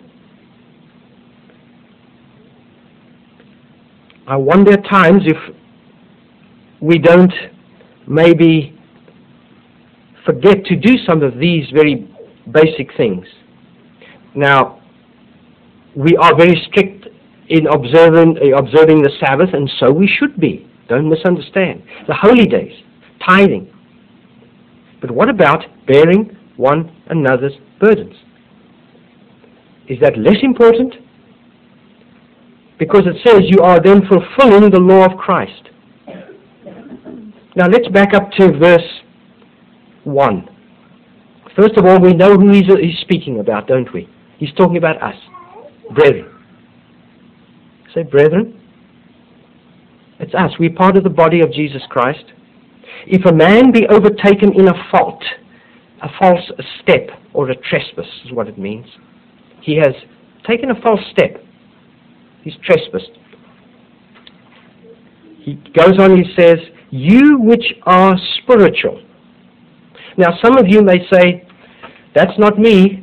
I wonder at times if we don't maybe forget to do some of these very basic things. Now, we are very strict in observing the Sabbath, and so we should be. Don't misunderstand. The holy days, tithing. But what about bearing one another's burdens? Is that less important? Because it says you are then fulfilling the law of Christ. Now let's back up to verse 1. First of all, we know who he's speaking about, don't we? He's talking about us, brethren. Say, brethren. It's us. We're part of the body of Jesus Christ. If a man be overtaken in a fault, a false step or a trespass is what it means. He has taken a false step. He's trespassed. He goes on, he says, you which are spiritual. Now some of you may say, that's not me.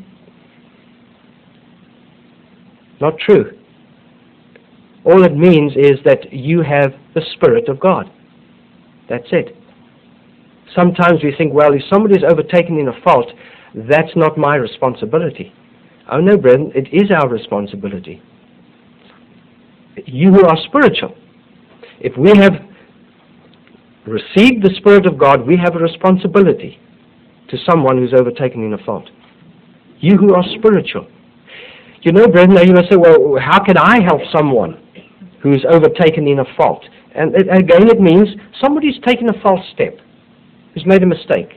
Not true. All it means is that you have the Spirit of God. That's it. Sometimes we think, well, if somebody is overtaken in a fault, that's not my responsibility. Oh no, brethren, it is our responsibility. You who are spiritual, if we have received the Spirit of God, we have a responsibility to someone who's overtaken in a fault. You who are spiritual. You know, brethren, now you must say, well, how can I help someone who's overtaken in a fault? And again, it means somebody's taken a false step, who's made a mistake.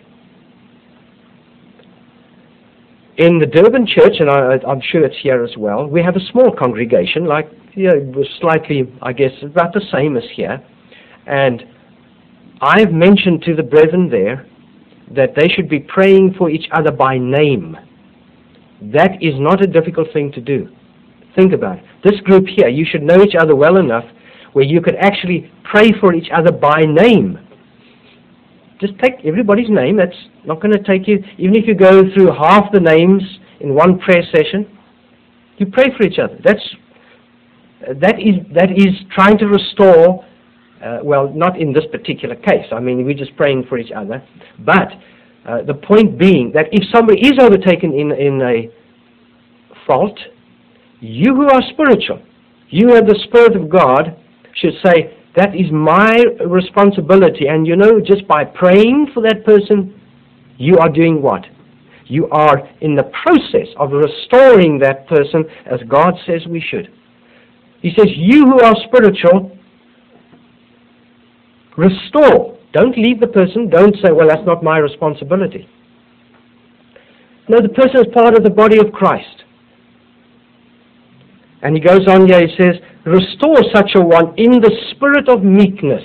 In the Durban church, and I'm sure it's here as well, we have a small congregation, like, slightly, I guess, about the same as here. And I've mentioned to the brethren there that they should be praying for each other by name. That is not a difficult thing to do. Think about it. This group here, you should know each other well enough where you could actually pray for each other by name. Just take everybody's name. That's not going to take you, even if you go through half the names in one prayer session, you pray for each other. That is trying to restore, well, not in this particular case. I mean, we're just praying for each other. But the point being that if somebody is overtaken in a fault, you who are spiritual, you have the Spirit of God, should say, That is my responsibility. And just by praying for that person, you are doing what? You are in the process of restoring that person as God says we should. He says, you who are spiritual, restore. Don't leave the person. Don't say, well, that's not my responsibility. No, the person is part of the body of Christ. And he goes on here, he says, restore such a one in the spirit of meekness.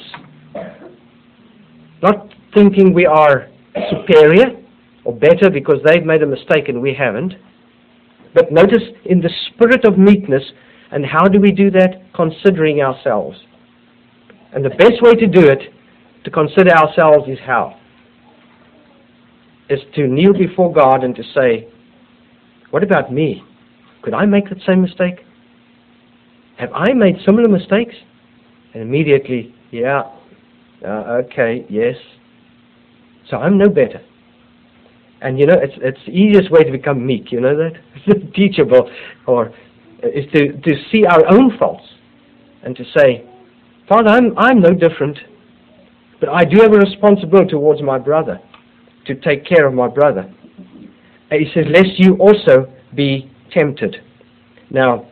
Not thinking we are superior or better because they've made a mistake and we haven't. But notice, in the spirit of meekness. And how do we do that? Considering ourselves. And the best way to do it, to consider ourselves, is how? Is to kneel before God and to say, what about me? Could I make that same mistake? Have I made similar mistakes? And immediately, okay, yes. So I'm no better. And it's the easiest way to become meek, you know that? Teachable, or is to see our own faults and to say, Father, I'm no different, but I do have a responsibility towards my brother, to take care of my brother. And he says, lest you also be tempted. Now,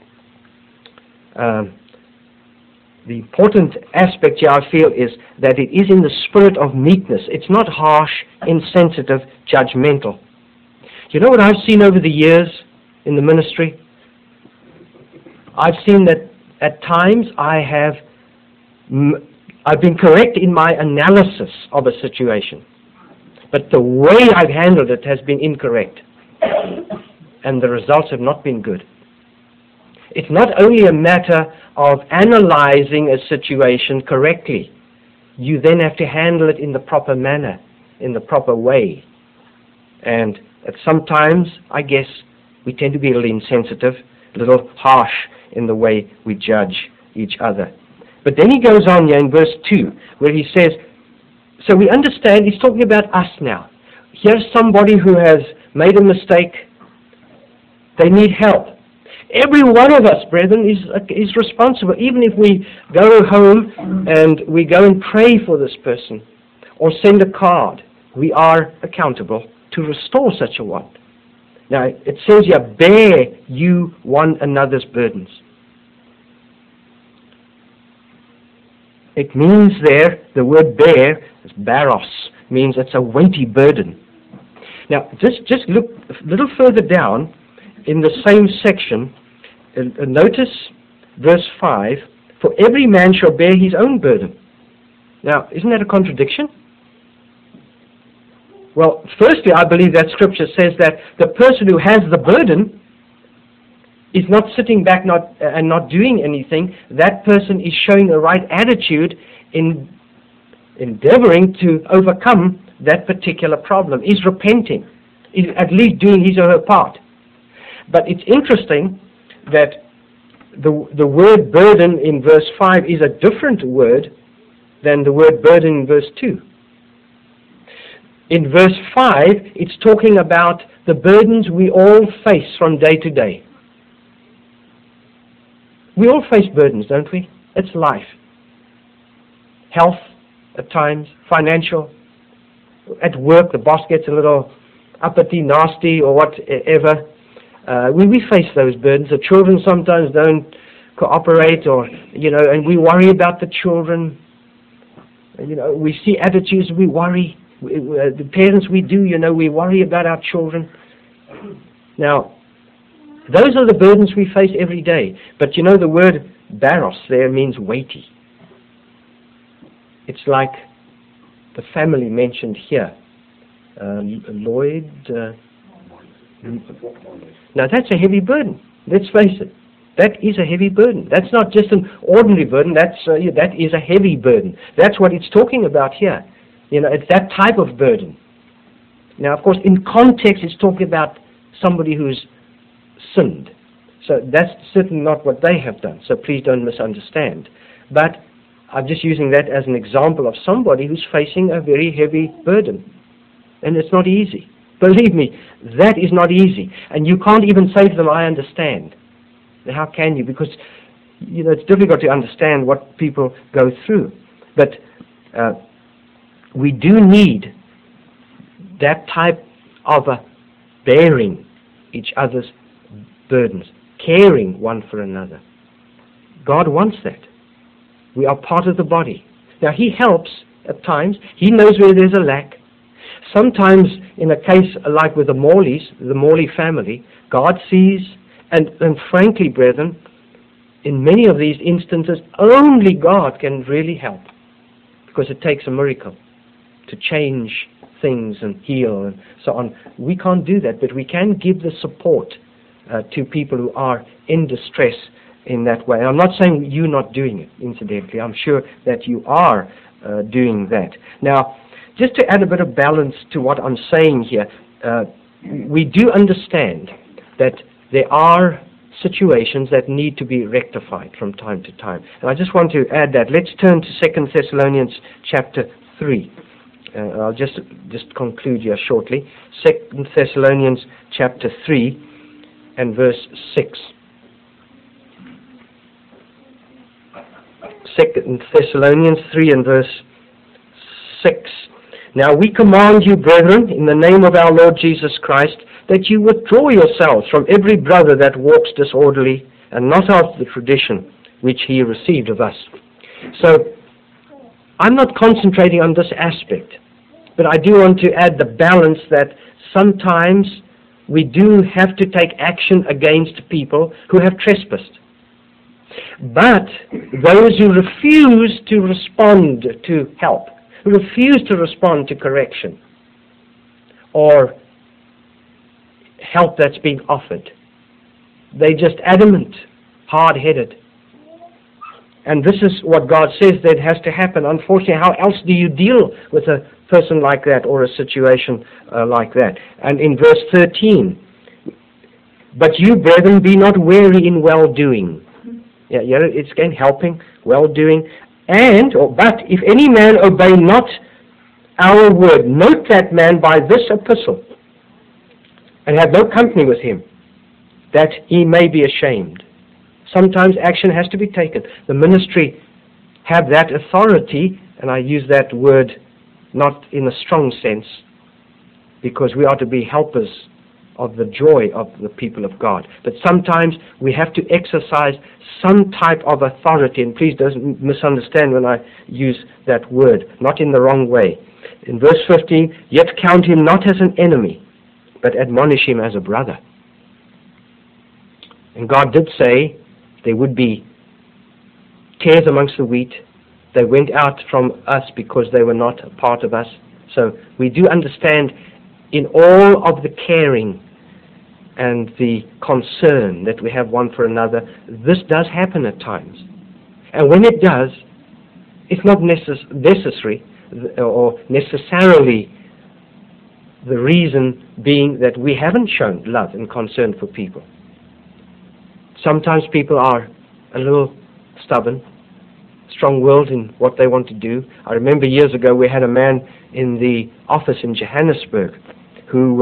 the important aspect here, I feel, is that it is in the spirit of meekness. It's not harsh, insensitive, judgmental. You know what I've seen over the years in the ministry? I've seen that at times I've been correct in my analysis of a situation, but the way I've handled it has been incorrect, and the results have not been good. It's not only a matter of analyzing a situation correctly. You then have to handle it in the proper manner, in the proper way. And sometimes, I guess, we tend to be a little insensitive, a little harsh in the way we judge each other. But then he goes on here in verse 2, where he says, so we understand, he's talking about us now. Here's somebody who has made a mistake. They need help. Every one of us, brethren, is responsible. Even if we go home and we go and pray for this person or send a card, we are accountable to restore such a one. Now, it says here, bear you one another's burdens. It means there, the word bear, is baros, means it's a weighty burden. Now, just look a little further down in the same section, notice verse 5, for every man shall bear his own burden. Now, isn't that a contradiction? Well, firstly, I believe that Scripture says that the person who has the burden is not sitting back and not doing anything. That person is showing the right attitude in endeavoring to overcome that particular problem, is repenting, is at least doing his or her part. But it's interesting that the word burden in verse 5 is a different word than the word burden in verse 2. In verse 5, it's talking about the burdens we all face from day to day. We all face burdens, don't we? It's life. Health, at times, financial. At work, the boss gets a little uppity, nasty, or whatever. We face those burdens. The children sometimes don't cooperate, or and we worry about the children. We see attitudes, we worry. The parents, we worry about our children. Now, those are the burdens we face every day. But the word baros there means weighty. It's like the family mentioned here. Lloyd. Now that's a heavy burden. Let's face it. That is a heavy burden. That's not just an ordinary burden. That is a heavy burden. That's what it's talking about here. It's that type of burden. Now, of course, in context, it's talking about somebody who's sinned. So that's certainly not what they have done. So please don't misunderstand. But I'm just using that as an example of somebody who's facing a very heavy burden. And it's not easy. Believe me, that is not easy. And you can't even say to them, I understand. How can you? Because it's difficult to understand what people go through. But we do need that type of bearing each other's burdens, caring one for another. God wants that. We are part of the body. Now, He helps at times. He knows where there's a lack. Sometimes, in a case like with the Morley family, God sees, and frankly, brethren, in many of these instances, only God can really help, because it takes a miracle to change things and heal and so on. We can't do that, but we can give the support to people who are in distress in that way. I'm not saying you're not doing it, incidentally. I'm sure that you are doing that. Now, just to add a bit of balance to what I'm saying here, we do understand that there are situations that need to be rectified from time to time. And I just want to add that. Let's turn to 2 Thessalonians chapter 3. I'll just conclude here shortly. 2 Thessalonians chapter 3 and verse 6. 2 Thessalonians 3 and verse 6. Now we command you, brethren, in the name of our Lord Jesus Christ, that you withdraw yourselves from every brother that walks disorderly, and not after the tradition which he received of us. So, I'm not concentrating on this aspect, but I do want to add the balance that sometimes we do have to take action against people who have trespassed. But those who refuse to respond to help, who refuse to respond to correction or help that's being offered, they're just adamant, hard-headed. And this is what God says that has to happen. Unfortunately, how else do you deal with a person like that or a situation like that? And in verse 13, but you, brethren, be not weary in well-doing. Yeah, it's again helping, well-doing. But if any man obey not our word, note that man by this epistle, and have no company with him, that he may be ashamed. Sometimes action has to be taken. The ministry have that authority, and I use that word not in a strong sense, because we are to be helpers of the joy of the people of God. But sometimes we have to exercise some type of authority, and please don't misunderstand when I use that word, not in the wrong way. In verse 15, yet count him not as an enemy, but admonish him as a brother. And God did say there would be tares amongst the wheat. They went out from us because they were not a part of us. So we do understand in all of the caring and the concern that we have one for another, this does happen at times. And when it does, it's not necessary or necessarily the reason being that we haven't shown love and concern for people. Sometimes people are a little stubborn, strong-willed in what they want to do. I remember years ago we had a man in the office in Johannesburg who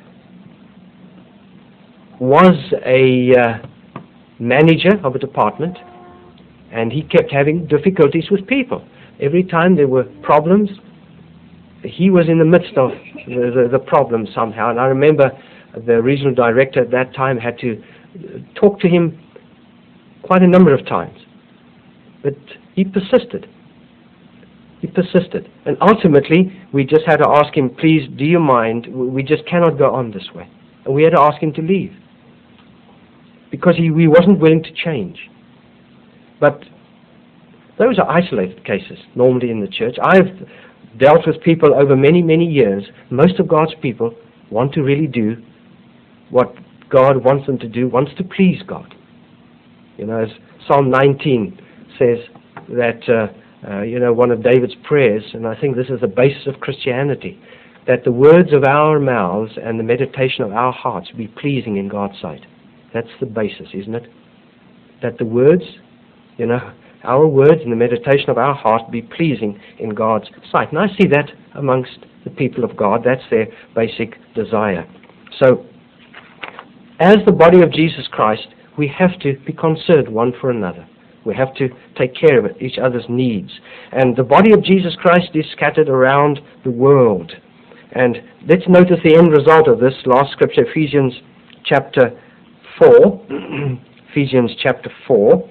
was a manager of a department, and he kept having difficulties with people. Every time there were problems, he was in the midst of the problem somehow. And I remember the regional director at that time had to talk to him quite a number of times. But he persisted. He persisted. And ultimately, we just had to ask him, please, do you mind? We just cannot go on this way. And we had to ask him to leave, because he wasn't willing to change. But those are isolated cases, normally in the church. I've dealt with people over many, many years. Most of God's people want to really do what God wants them to do, wants to please God. You know, as Psalm 19 says that, one of David's prayers, and I think this is the basis of Christianity, that the words of our mouths and the meditation of our hearts be pleasing in God's sight. That's the basis, isn't it? That the words, our words and the meditation of our heart be pleasing in God's sight. And I see that amongst the people of God. That's their basic desire. So, as the body of Jesus Christ, we have to be concerned one for another. We have to take care of each other's needs. And the body of Jesus Christ is scattered around the world. And let's notice the end result of this last scripture, Ephesians chapter 4. Ephesians chapter 4.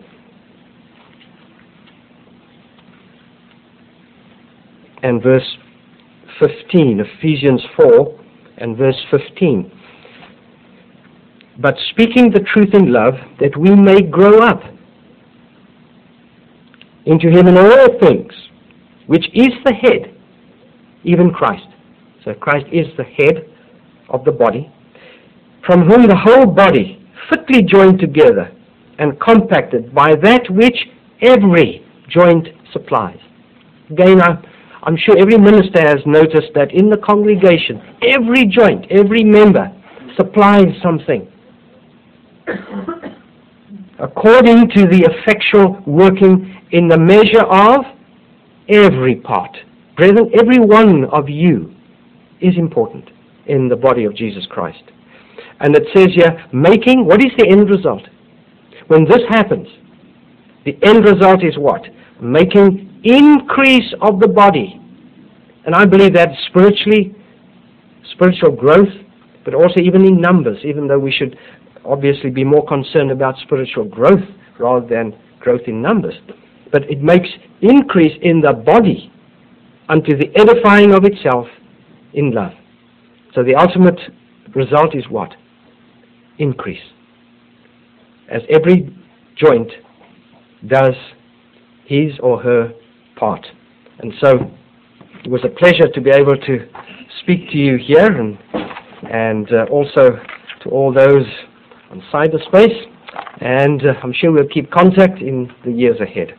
And verse 15. Ephesians 4 and verse 15. But speaking the truth in love, that we may grow up into him in all things, which is the head, even Christ. So Christ is the head of the body, from whom the whole body, fitly joined together and compacted by that which every joint supplies. Again, I'm sure every minister has noticed that in the congregation, every joint, every member supplies something according to the effectual working in the measure of every part. Brethren, every one of you is important in the body of Jesus Christ. And it says here, making, what is the end result? When this happens, the end result is what? Making increase of the body. And I believe that spiritual growth, but also even in numbers, even though we should obviously be more concerned about spiritual growth rather than growth in numbers. But it makes increase in the body unto the edifying of itself in love. So the ultimate result is what? Increase. As every joint does his or her part. And so it was a pleasure to be able to speak to you here and also to all those on cyberspace. And I'm sure we'll keep contact in the years ahead.